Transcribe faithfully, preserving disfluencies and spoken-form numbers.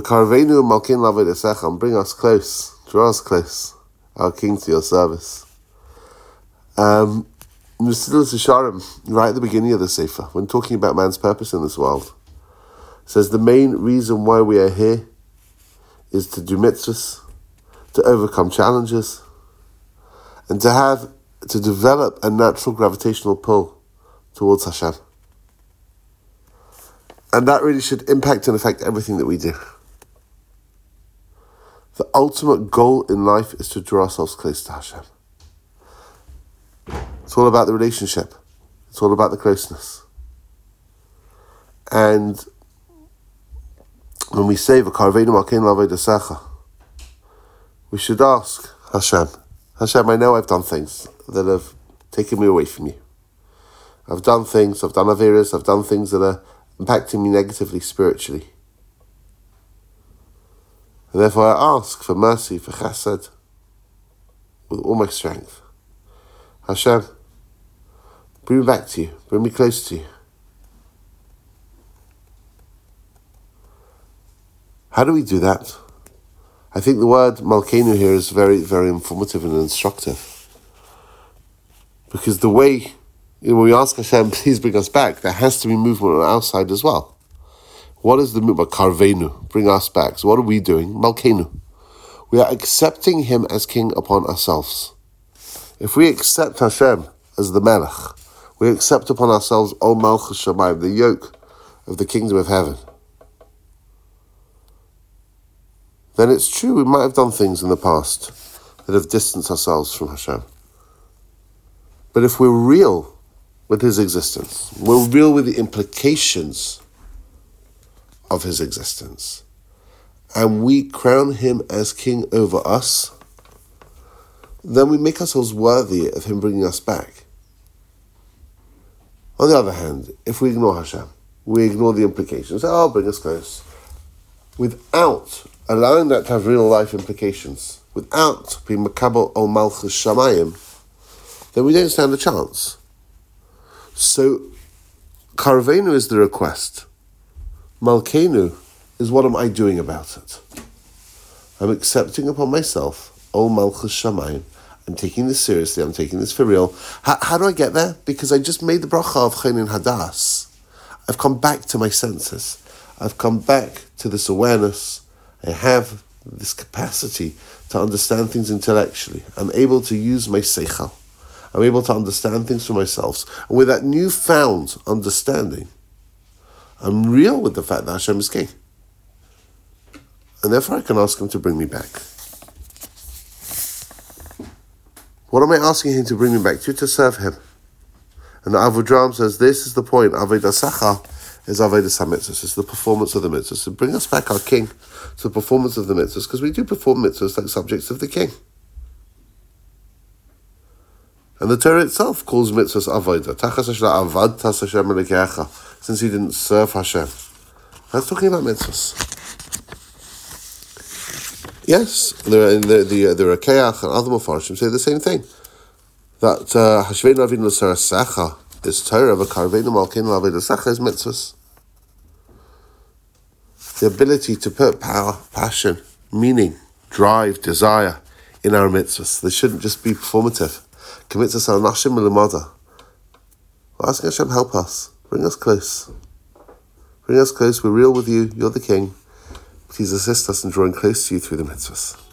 Karveinu Malkin Laved and bring us close, draw us close, our King, to your service. Um, Mesilas Yesharim, right at the beginning of the Sefer, when talking about man's purpose in this world, says the main reason why we are here is to do mitzvahs, to overcome challenges, and to have, to develop a natural gravitational pull towards Hashem. And that really should impact and affect everything that we do. The ultimate goal in life is to draw ourselves close to Hashem. It's all about the relationship. It's all about the closeness. And when we say V'karveinu malkeinu l'avodasecha, we should ask Hashem, Hashem, I know I've done things that have taken me away from you. I've done things, I've done averas, I've done things that are impacting me negatively spiritually. And therefore I ask for mercy, for chesed, with all my strength. Hashem, bring me back to you, bring me close to you. How do we do that? I think the word Malkeinu here is very, very informative and instructive. Because the way, you know, when we ask Hashem, please bring us back, there has to be movement on our side as well. What is the movement? Karveinu, bring us back. So what are we doing? Malkeinu. We are accepting Him as King upon ourselves. If we accept Hashem as the Melech, we accept upon ourselves, O Malchus Shamayim, the yoke of the kingdom of heaven, then it's true we might have done things in the past that have distanced ourselves from Hashem. But if we're real with His existence, we're real with the implications of His existence, and we crown Him as King over us, then we make ourselves worthy of Him bringing us back. On the other hand, if we ignore Hashem, we ignore the implications, oh, bring us close, without allowing that to have real life implications, without being makabel o malchus shamayim, then we don't stand a chance. So, Karveinu is the request. Malkeinu is what am I doing about it? I'm accepting upon myself, O malchus shamayim, I'm taking this seriously, I'm taking this for real. How, how do I get there? Because I just made the bracha of Chenin Hadas. I've come back to my senses. I've come back to this awareness. I have this capacity to understand things intellectually. I'm able to use my seichel. I'm able to understand things for myself. And with that newfound understanding, I'm real with the fact that Hashem is King. And therefore I can ask Him to bring me back. What am I asking Him to bring me back to? To serve Him. And the Avudraham says this is the point. Avodah Sacha is Avodah HaMitzvahs. It's the performance of the mitzvahs. So bring us back, our King, to the performance of the mitzvahs, because we do perform mitzvahs like subjects of the King. And the Torah itself calls mitzvahs avodah. Tachas hashla avad tas Hashem elekecha. Since He didn't serve Hashem. That's talking about mitzvahs. Yes, the the the, the Rakeach and other Mefarshim say the same thing. That Hashveinu Avinu l'Sarasecha is Torah, but Karveinu Malkeinu l'Avodasecha is mitzvahs. The ability to put power, passion, meaning, drive, desire in our mitzvahs. They shouldn't just be performative. Mitzvahs are nashim l'mada. We're asking Hashem, help us. Bring us close. Bring us close. We're real with you. You're the King. Please assist us in drawing close to you through the mitzvahs.